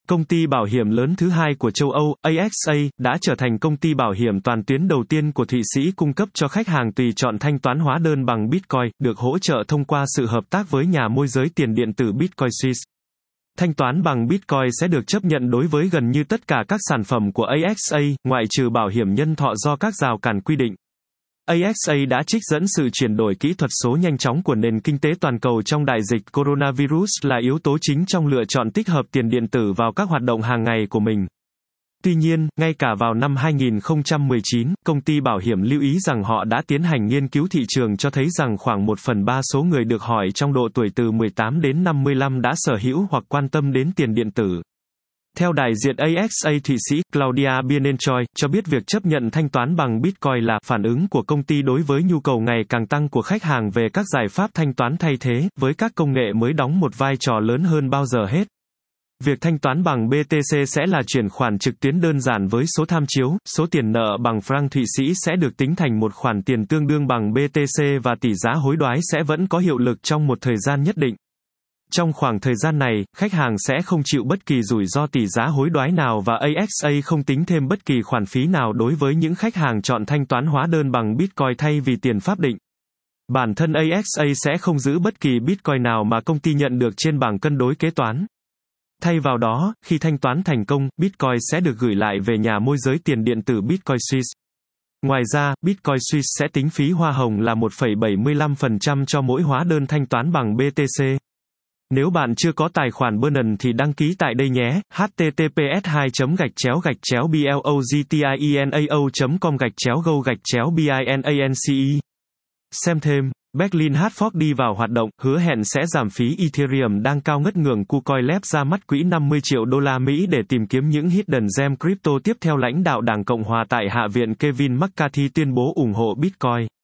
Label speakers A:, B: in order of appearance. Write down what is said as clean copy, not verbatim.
A: Công ty bảo hiểm lớn thứ hai của châu Âu, AXA, đã trở thành công ty bảo hiểm toàn tuyến đầu tiên của Thụy Sĩ cung cấp cho khách hàng tùy chọn thanh toán hóa đơn bằng Bitcoin, được hỗ trợ thông qua sự hợp tác với nhà môi giới tiền điện tử Bitcoin Suisse. Thanh toán bằng Bitcoin sẽ được chấp nhận đối với gần như tất cả các sản phẩm của AXA, ngoại trừ bảo hiểm nhân thọ do các rào cản quy định. AXA đã trích dẫn sự chuyển đổi kỹ thuật số nhanh chóng của nền kinh tế toàn cầu trong đại dịch coronavirus là yếu tố chính trong lựa chọn tích hợp tiền điện tử vào các hoạt động hàng ngày của mình. Tuy nhiên, ngay cả vào năm 2019, công ty bảo hiểm lưu ý rằng họ đã tiến hành nghiên cứu thị trường cho thấy rằng khoảng 1/3 số người được hỏi trong độ tuổi từ 18 đến 55 đã sở hữu hoặc quan tâm đến tiền điện tử. Theo đại diện AXA Thụy Sĩ, Claudia Bienenchoy, cho biết việc chấp nhận thanh toán bằng Bitcoin là phản ứng của công ty đối với nhu cầu ngày càng tăng của khách hàng về các giải pháp thanh toán thay thế, với các công nghệ mới đóng một vai trò lớn hơn bao giờ hết. Việc thanh toán bằng BTC sẽ là chuyển khoản trực tuyến đơn giản với số tham chiếu, số tiền nợ bằng franc Thụy Sĩ sẽ được tính thành một khoản tiền tương đương bằng BTC và tỷ giá hối đoái sẽ vẫn có hiệu lực trong một thời gian nhất định. Trong khoảng thời gian này, khách hàng sẽ không chịu bất kỳ rủi ro tỷ giá hối đoái nào và AXA không tính thêm bất kỳ khoản phí nào đối với những khách hàng chọn thanh toán hóa đơn bằng Bitcoin thay vì tiền pháp định. Bản thân AXA sẽ không giữ bất kỳ Bitcoin nào mà công ty nhận được trên bảng cân đối kế toán. Thay vào đó, khi thanh toán thành công, Bitcoin sẽ được gửi lại về nhà môi giới tiền điện tử Bitcoin Suisse. Ngoài ra, Bitcoin Suisse sẽ tính phí hoa hồng là 1,75% cho mỗi hóa đơn thanh toán bằng BTC. Nếu bạn chưa có tài khoản Binance thì đăng ký tại đây nhé. https://blogzinao.com/go-binance. Xem thêm. Berlin Hardfork đi vào hoạt động, hứa hẹn sẽ giảm phí Ethereum đang cao ngất ngưỡng. KuCoin Lab ra mắt quỹ 50 triệu đô la Mỹ để tìm kiếm những hidden gem crypto tiếp theo. Lãnh đạo Đảng Cộng hòa tại Hạ viện Kevin McCarthy tuyên bố ủng hộ Bitcoin.